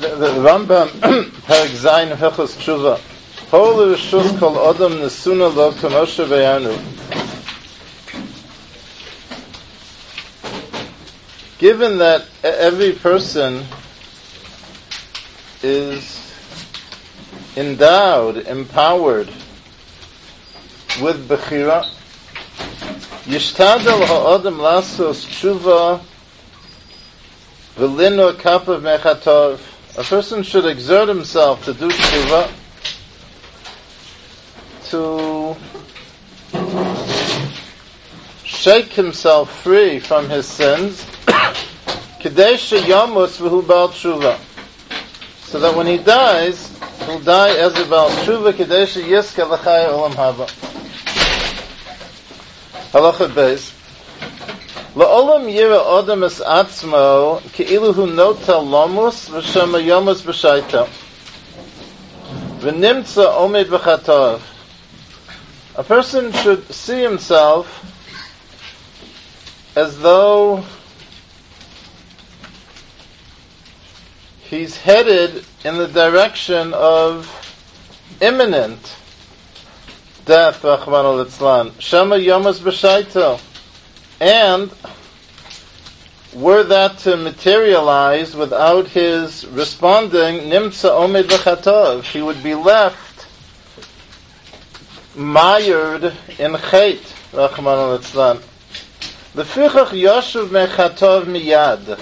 The Rambam, Perek Zayin Hilchos Tshuva, Hol Rishus Kol Odom Nesuna Lo Kamoshe V'Yanu. Given that every person is endowed, empowered with Bechira, Yishtadel Ha'odom Lasos Tshuva V'Lino Kapav Mechatov. A person should exert himself to do tshuva, to shake himself free from his sins, Kadesh Yamus V'Hu Bal Tshuva, so that when he dies, he'll die as a Bal Tshuva, Kadesh Yiska L'Chai Olam Haba. Halacha Beis. La'olam yira odom es atzmo ke'ilu hu notel lomus v'shema yomus b'shaitel v'nimtza omed v'chatov. A person should see himself as though he's headed in the direction of imminent death, Rachmana litzlan, shema yomus b'shaitel. And were that to materialize without his responding, nimtza omed v'chatov, he would be left mired in chait, Rachmana litzlan. Lefichach yoshuv mechatov miyad.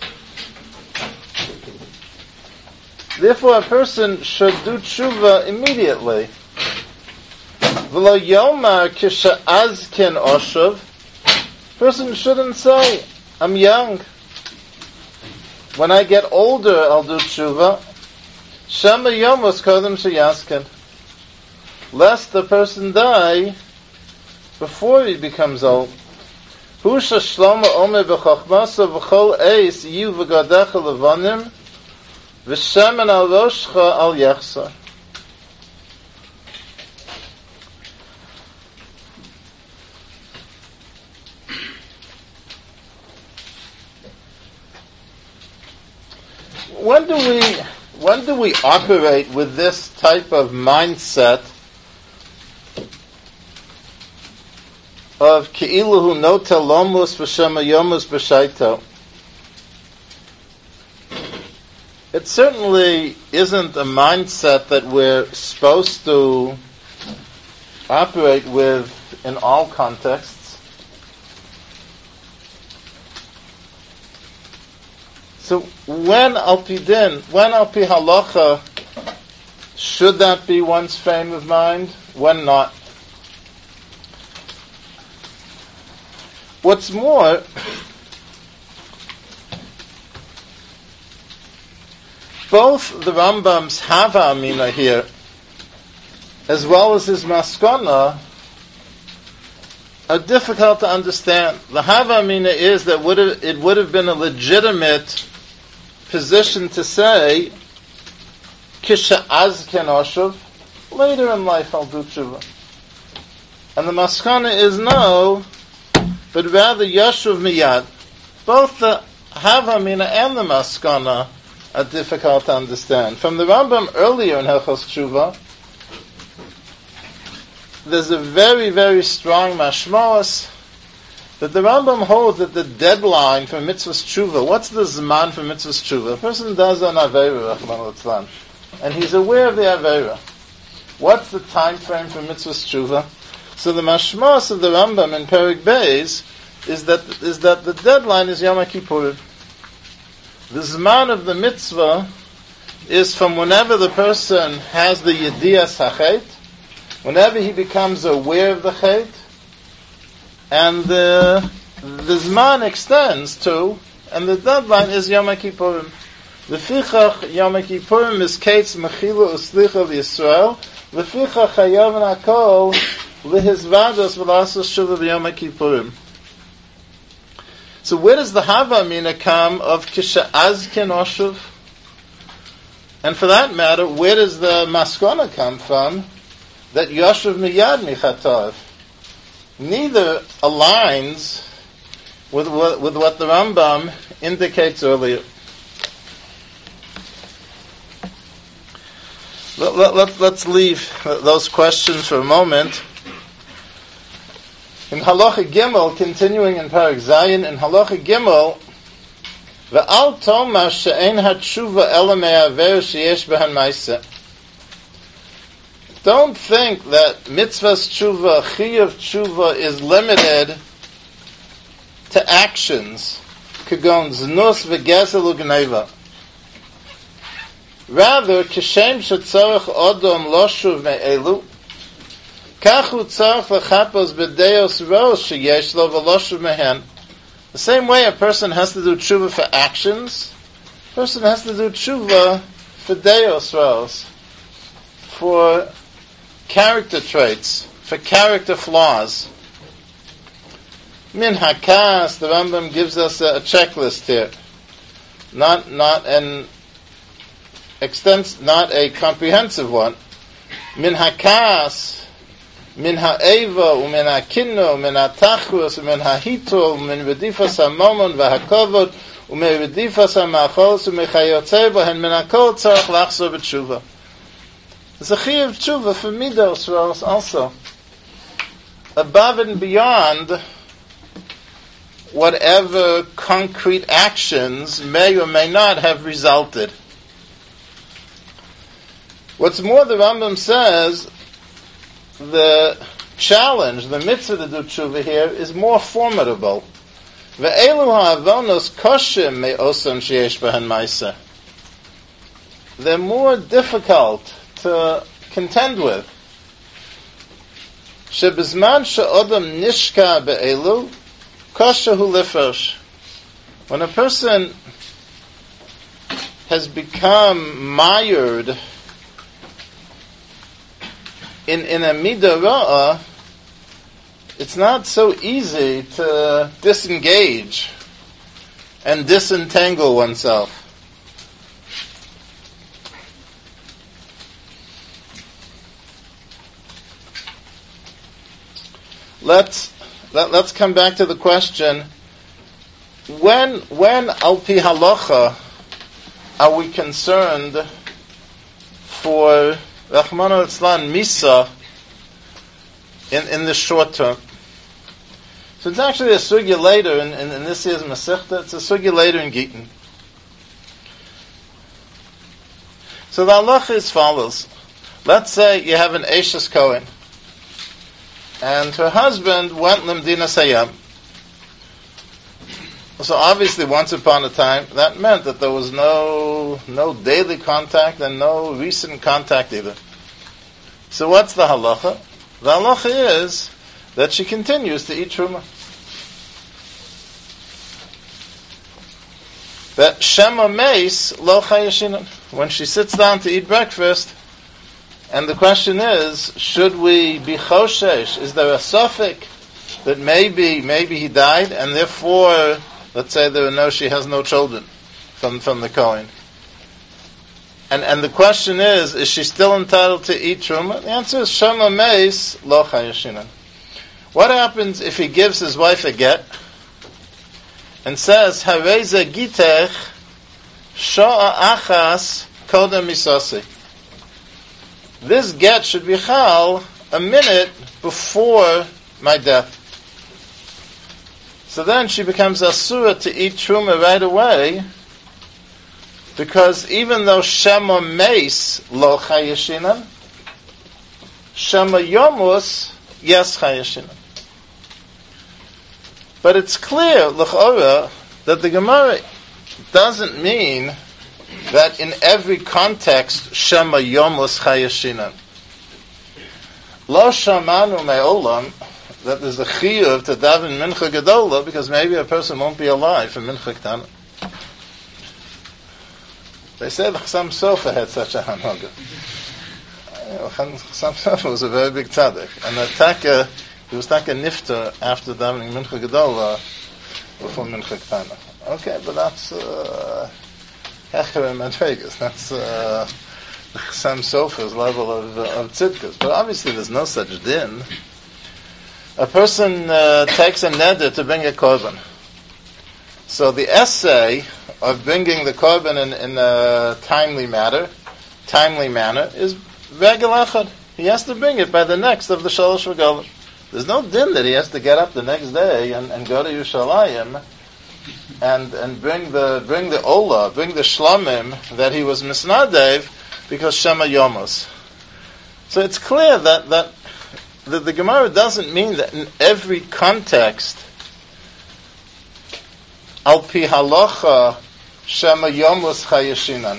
Therefore, a person should do tshuva immediately. V'lo yomar kisha'azken oshuv. Person shouldn't say, I'm young. When I get older, I'll do tshuva. Shema yomos kodem sheyasken. Lest the person die before he becomes old. Husha shloma ome b'chochmasa v'chol eis yu v'gadecha levanim v'shemen al roshcha al yechsa. When do we operate with this type of mindset of ke'iluhu notel lomus v'shema yomus b'shaito? It certainly isn't a mindset that we're supposed to operate with in all contexts. So when al pi din, when al pi halacha, should that be one's frame of mind? When not? What's more, both the Rambam's Hava Amina here, as well as his Maskana, are difficult to understand. The Hava Amina is that it would have been a legitimate position to say, Kisha azken oshuv, later in life I'll do tshuva. And the Maskana is no, but rather Yashuv miyad. Both the Hava Amina and the Maskana are difficult to understand. From the Rambam earlier in Hilchos Tshuva, there's a very, very strong mashmos that the Rambam holds that the deadline for mitzvah's tshuva, what's the zman for mitzvah's tshuva? A person does an aveira, Rachmana litzlan, and he's aware of the aveira. What's the time frame for mitzvah's tshuva? So the mashmos of the Rambam in Perek Beis is that the deadline is Yom Kippur. The zman of the mitzvah is from whenever the person has the yediyas hachet, whenever he becomes aware of the chet, and the zman extends to, and the deadline is Yom Kippurim. The fichach Yom Kippurim is kates mechila uslicha v'Yisrael. The fichach hayav hakol lihizvados v'lasos shuva v'Yom Kippurim. So where does the Hava Amina come of kisha azken oshuv? And for that matter, where does the Maskana come from that Yashuv miyad michatov? Neither aligns with what the Rambam indicates earlier. Let's leave those questions for a moment. In Halacha Gimel, continuing in Parak Zayin, in Halacha Gimel, Ve'al tomar she'ein hatshuva ela me'aver sheyesh behan ma'aseh. Don't think that mitzvah's tshuva, chiyuv tshuva, is limited to actions. Kagon znus v'gezel u'gneva. Rather, kishem shetzorech odom loshuv me'elu, kachu tzorech l'chapos b'deos rosh sheyesh lo v'loshuv mehen. The same way a person has to do tshuva for actions, a person has to do tshuva for deos rosh, for character traits, for character flaws. Min hakas, the Rambam gives us a checklist here, not a comprehensive one. Min hakas, min ha'eva, umin ha'kinno, min ha'tachus, umin ha'hito, umin redifas ha'momon v'ha'kovod, umin redifas ha'machos, umin chayotzer, v'hen min ha'kol tzarech lachzor b'tshuva. There's a chiyuv tshuva for midos rosh also, above and beyond whatever concrete actions may or may not have resulted. What's more, the Rambam says the challenge, the mitzvah to do tshuva here, is more formidable. Ve'elu ha'avonos koshim me'oson sheyesh b'han ma'aseh. They're more difficult to contend with. Shebizman she'odam nishka be'elu, koshahu lifrosh. When a person has become mired in a midah ra'ah, it's not so easy to disengage and disentangle oneself. Let's come back to the question: when al pi halacha are we concerned for Rachmana litzlan misa in the short term? So it's actually a sugya later in this year's Masechta. It's a sugya later in Gittin. So the halacha is follows. Let's say you have an Eishes Kohen, and her husband went Limdina Sayam. So obviously, once upon a time, that meant that there was no daily contact and no recent contact either. So what's the halacha? The halacha is that she continues to eat truma. That shema meis lo chayashinan. When she sits down to eat breakfast, and the question is, should we be choshesh? Is there a suffix that maybe he died, and therefore, let's say she has no children from the Kohen. And the question is she still entitled to eat truma? The answer is shema meis lo chayashinan. What happens if he gives his wife a get and says hareza gitech sho'a achas kodem misasi? This get should be chal a minute before my death. So then she becomes asura to eat truma right away, because even though shema meis lo chayashinan, shema yomus yes chayashinan. But it's clear l'chora that the Gemara doesn't mean that in every context shema yomus chayashinan. Lo shamanu me'olam that there's a chiyuv to daven mincha gedola, because maybe a person won't be alive for mincha ktana. They say the Chassam Sofer had such a hanaga. Chassam Sofer was a very big tzaddik, and he was taka nifter after davening mincha gedola before mincha ktana. Okay, but that's hecher and madregas. That's the Chassam Sofer's level of tzidkas. But obviously, there's no such din. A person takes a neder to bring a korban. So the essay of bringing the korban in a timely manner timely manner is regel echad. He has to bring it by the next of the Shalosh Regalim. There's no din that he has to get up the next day and go to Yerushalayim and bring the Ola, bring the Shlamim that he was Misnadev because Shema Yomos. So it's clear that the Gemara doesn't mean that in every context, Al Pi Halacha Shema Yomos Chayeshinan.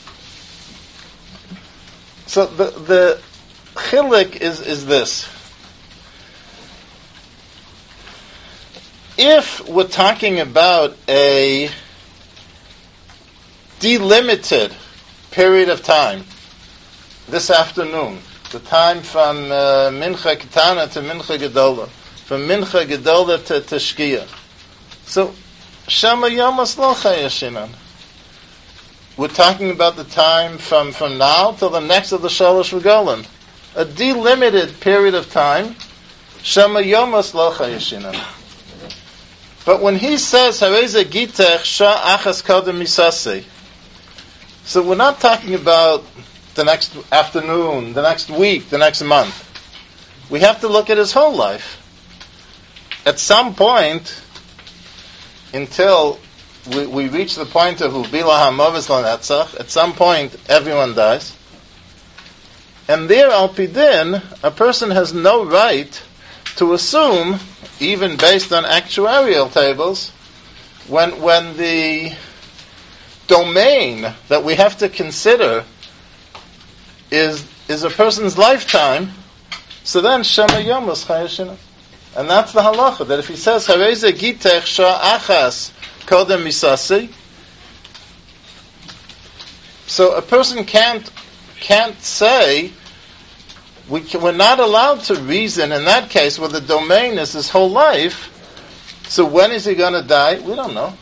So the chilik is this. If we're talking about a delimited period of time, this afternoon, the time from Mincha Ketana to Mincha Gedola, from Mincha Gedola to Shkia. So, Shema Yomos Lo Chayeshinan. We're talking about the time from now till the next of the Shalosh Regalim. A delimited period of time, Shema Yomos Lo Chayeshinan. But when he says, Hareze Gitech Sha Achas Kodem Misase, so we're not talking about the next afternoon, the next week, the next month. We have to look at his whole life. At some point, until we reach the point of Ubila HaMovis Lanetzach, at some point everyone dies. And there, Al Pidin, a person has no right to assume, even based on actuarial tables, when the domain that we have to consider is a person's lifetime, so then Shema Yomos Chayeshinan. And that's the halacha, that if he says, Hareze Gitech Sha Achas Kodem Misasi, so a person can't say, we're not allowed to reason in that case where the domain is his whole life. So when is he going to die? We don't know.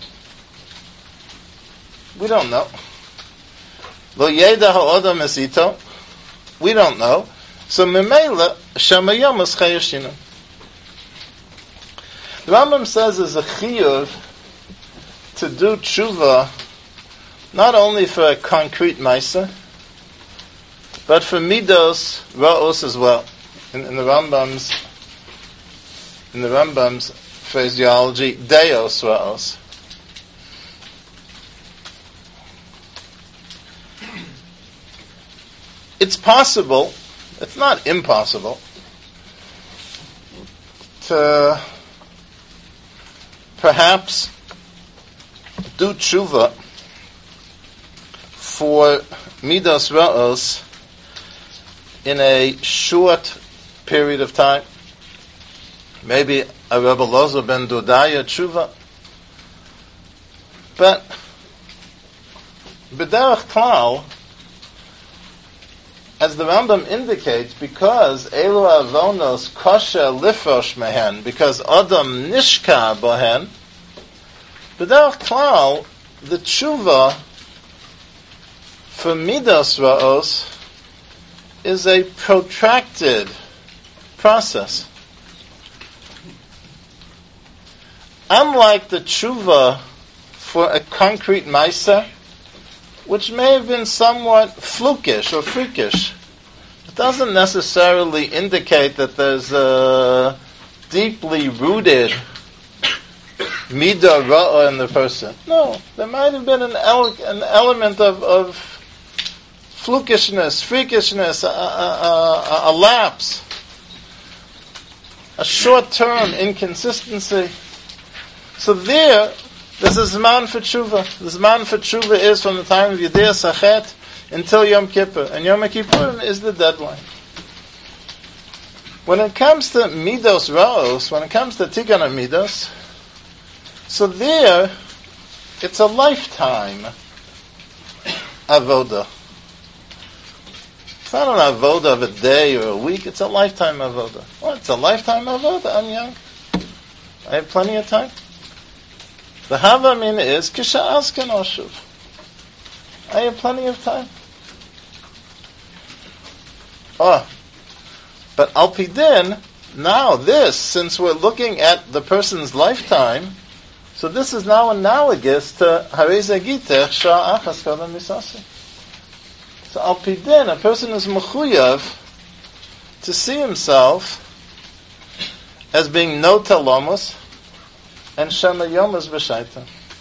We don't know. Lo yeda ha'odam esito. We don't know. So memela Shema Yomos Chayeshinan. The Rambam says there's a chiyuv to do tshuva not only for a concrete maisa, but for midos ra'os as well. In the Rambam's phraseology, deos ra'os. It's possible, it's not impossible, to perhaps do tshuva for midos ra'os in a short period of time. Maybe a Rebbe Lozo ben Dodaya tshuva. But b'derech klal, as the Rambam indicates, because elu avonos kosher lifrosh mehen, because adam nishka bohen, b'derech klal, the tshuva for midos ra'os is a protracted process. Unlike the tshuva for a concrete maisa, which may have been somewhat flukish or freakish, it doesn't necessarily indicate that there's a deeply rooted midah ra'ah in the person. No, there might have been an element of flukishness, freakishness, a lapse, a short-term inconsistency. So there's a zman for tshuva. The zman for tshuva is from the time of Yedei Sachet until Yom Kippur. And Yom Kippur is the deadline. When it comes to midos ra'os, when it comes to tikkun midos, so there, it's a lifetime avoda. It's not an avoda of a day or a week, it's a lifetime avoda. Oh, it's a lifetime avoda, I'm young. I have plenty of time. The havamin is kisha asken oshuv. I have plenty of time. Oh, but al pidin, now this, since we're looking at the person's lifetime, so this is now analogous to hareze gitech sha achas kodem misasi. So al pi din, a person is mechuyav to see himself as being no talomos and shema yomas b'shaita.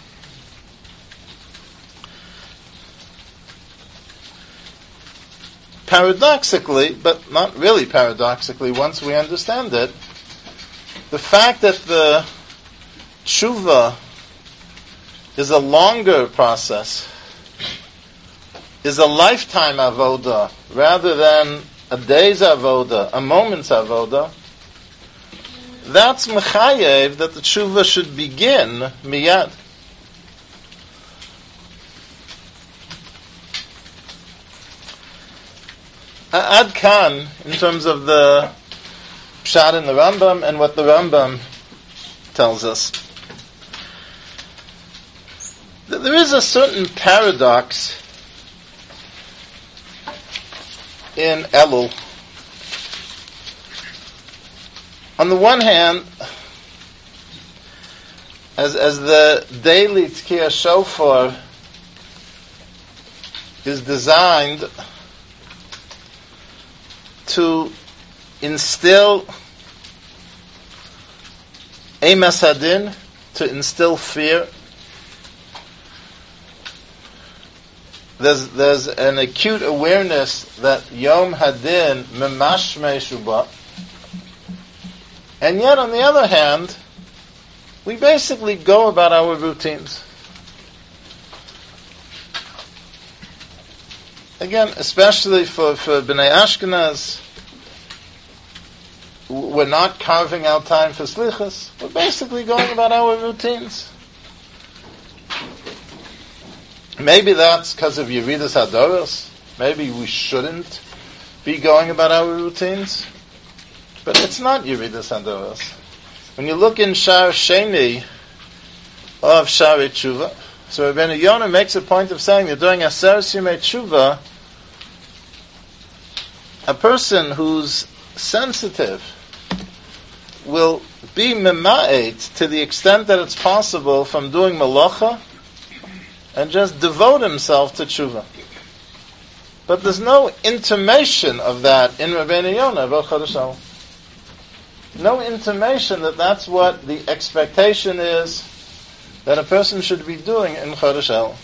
Paradoxically, but not really paradoxically, once we understand it, the fact that the tshuva is a longer process, is a lifetime avoda, rather than a day's avoda, a moment's avoda, that's mechayev that the tshuva should begin miyad. Ad kan, in terms of the pshat in the Rambam and what the Rambam tells us. There is a certain paradox in Elul. On the one hand, as the daily Tkiyah Shofar is designed to instill Emes Hadin, to instill fear. There's an acute awareness that Yom Hadin memashmei shubah, and yet on the other hand, we basically go about our routines. Again, especially for Bnei Ashkenaz, we're not carving out time for slichas. We're basically going about our routines. Maybe that's because of Yeridas Hadoros. Maybe we shouldn't be going about our routines. But it's not Yeridas Hadoros. When you look in Shar Sheni of Shari Tshuva, so Rabbeinu Yonah makes a point of saying that during Aseres Yemei Tshuva, a person who's sensitive will be mema'et to the extent that it's possible from doing malacha and just devote himself to tshuva. But there's no intimation of that in Rabbeinu Yonah, no intimation that that's what the expectation is that a person should be doing in Chodesh El.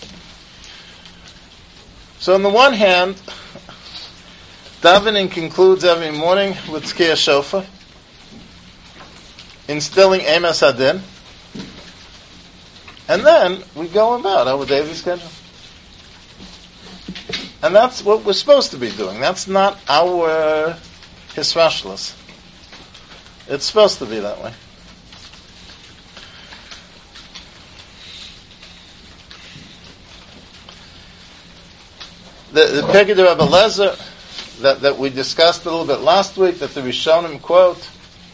So on the one hand, davening concludes every morning with Tkiyah Shofar, instilling Emes Hadin, and then we go about our daily schedule. And that's what we're supposed to be doing. That's not our hisrashlos. It's supposed to be that way. The Pekid of Rebbe Lezer that we discussed a little bit last week, that the Rishonim quote,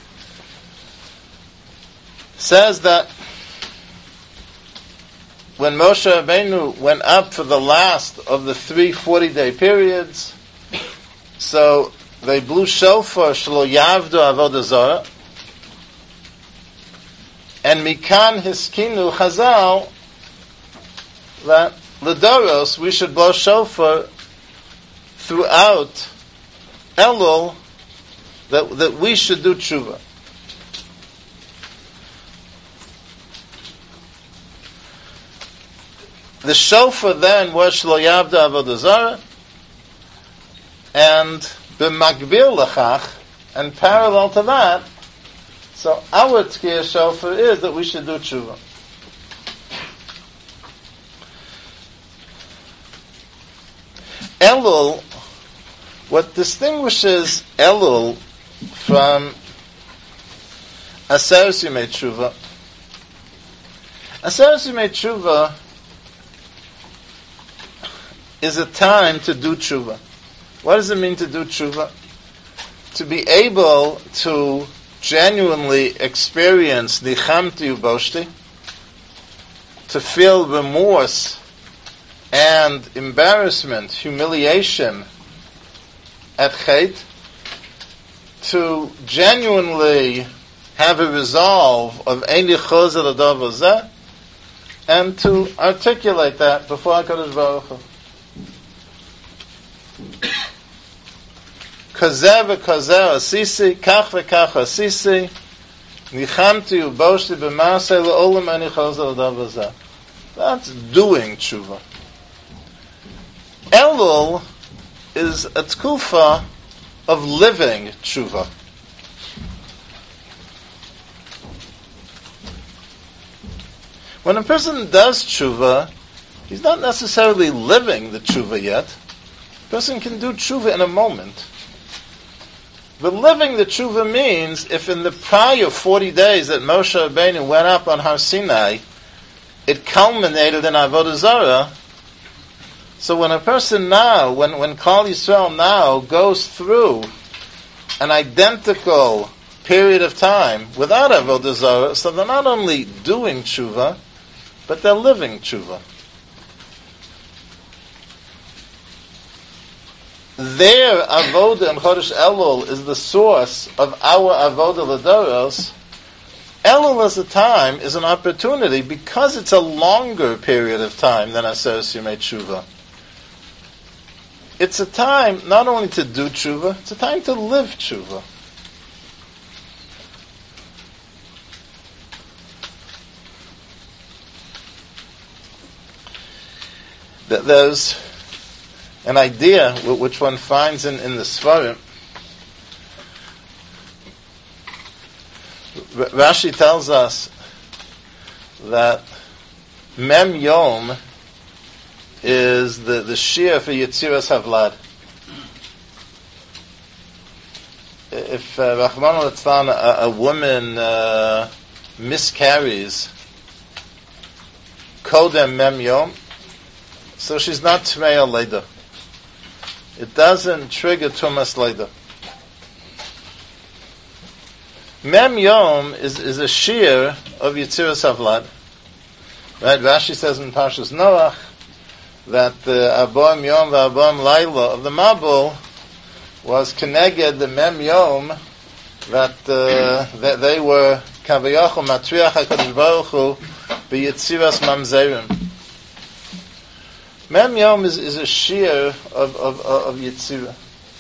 says that when Moshe Rabbeinu went up for the last of the 3 40-day periods, so they blew shofar shelo yavdu avodah zarah, and mikan hiskinu chazal that l'doros we should blow shofar throughout Elul, that we should do tshuva. The shofar then was shelo yavdu avodah zarah, and b'makbil lechach, and parallel to that, so our tkiyah shofar is that we should do tshuva. Elul, what distinguishes Elul from Aseres Yemei Tshuva, Aseres Yemei Tshuva is a time to do tshuva. What does it mean to do tshuva? To be able to genuinely experience nichamti uboshti, to feel remorse and embarrassment, humiliation at chet, to genuinely have a resolve of ein lichoz el hadavar zeh, and to articulate that before HaKadosh Baruch Hu. Kazer v'kazer asisi, kach v'kach asisi, nichamti uboshti b'masei le'olam ani chazal davazah. That's doing tshuva. Elul is a tkufa of living tshuva. When a person does tshuva, he's not necessarily living the tshuva yet. A person can do tshuva in a moment. But living the tshuva means if in the prior 40 days that Moshe Rabbeinu went up on Har Sinai, it culminated in Avodah Zarah. So when a person now, when Klal Yisrael now goes through an identical period of time without Avodah Zarah, so they're not only doing tshuva, but they're living tshuva. Their avodah in Chodesh Elul is the source of our avodah l'doros. Elul as a time is an opportunity because it's a longer period of time than Aseres Yemei Tshuva. It's a time not only to do tshuva, it's a time to live tshuva. There's an idea which one finds in the Sfarim. Rashi tells us that Mem Yom is the shir for Yetziras Havlad. If Rachmana litzlan, a woman miscarries Kodem Mem Yom, so she's not Tmeya Leda. It doesn't trigger Tumas Leda. Mem Yom is a shir of Yetziras Havlad. Right? Rashi says in Parshas Noach that the Aboim Yom v'Aboim Laila of the Mabul was connected the Mem Yom that they were Kavayachol Matriach HaKadosh Baruch Hu b'Yetziras Mamzerim. Mem Yom is a shir of Yetzirah.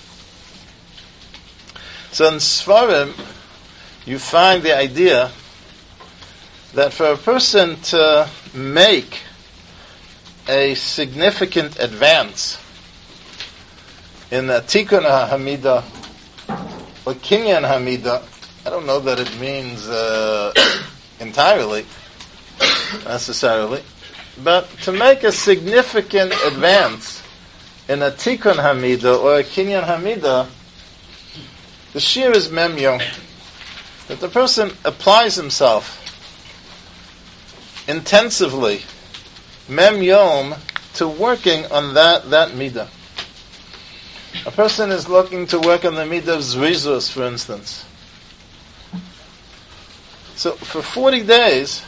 So in Sfarim, you find the idea that for a person to make a significant advance in the Tikkun HaHamida or Kinyan Hamida, I don't know that it means entirely, necessarily, but to make a significant advance in a Tikkun Hamida or a Kinyan Hamida, the shir is Mem Yom. That the person applies himself intensively, Mem Yom, to working on that midah. A person is looking to work on the midah of Zrizus, for instance. So for 40 days,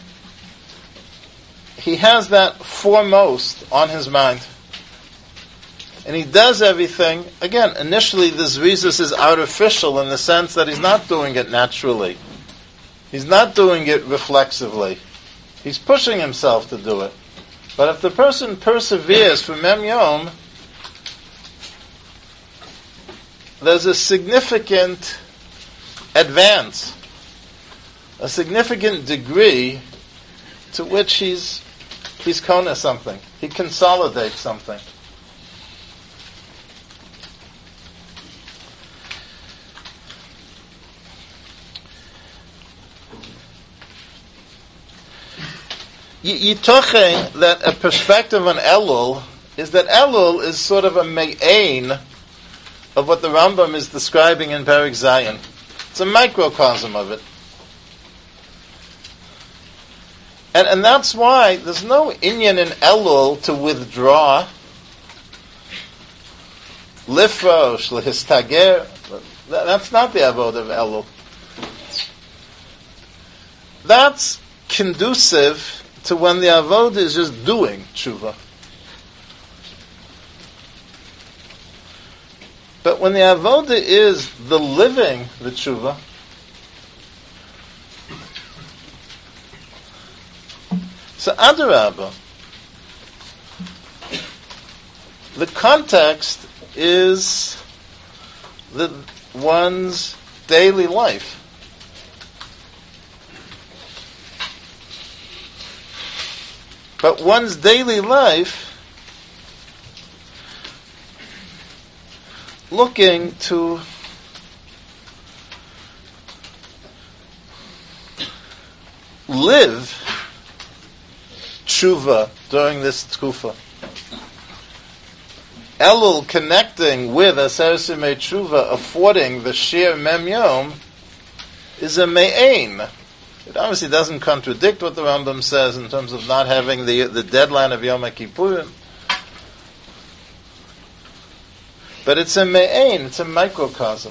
he has that foremost on his mind. And he does everything. Again, initially the Zrizus is artificial in the sense that he's not doing it naturally. He's not doing it reflexively. He's pushing himself to do it. But if the person perseveres for Mem Yom, there's a significant advance, a significant degree to which he's kona something. He consolidates something. Yitochen that a perspective on Elul is that Elul is sort of a me'ain of what the Rambam is describing in Perek Zayin. It's a microcosm of it. And that's why there's no inyan in Elul to withdraw, lifrosh, lehistager. That's not the avod of Elul. That's conducive to when the avodah is just doing tshuva. But when the avodah is the living the tshuva, so adarabah, the context is one's daily life. But one's daily life looking to live tshuva during this tkufa. Elul connecting with Aseret Yemei Tshuva, affording the Shir Mem Yom, is a me'ain. It obviously doesn't contradict what the Rambam says in terms of not having the deadline of Yom HaKippurim. But it's a me'ain, it's a microcosm.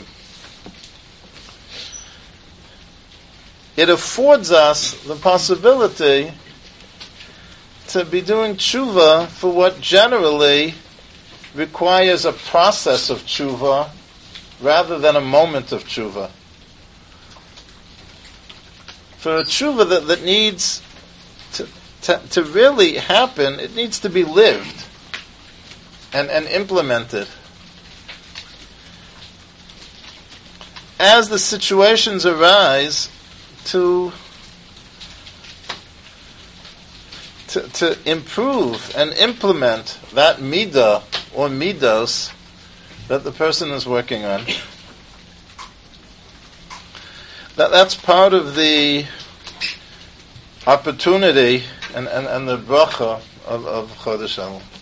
It affords us the possibility to be doing tshuva for what generally requires a process of tshuva rather than a moment of tshuva. For a tshuva that needs to really happen, it needs to be lived and implemented. As the situations arise, to improve and implement that midah or midos that the person is working on. That's part of the opportunity and the bracha of Chodesh Elul.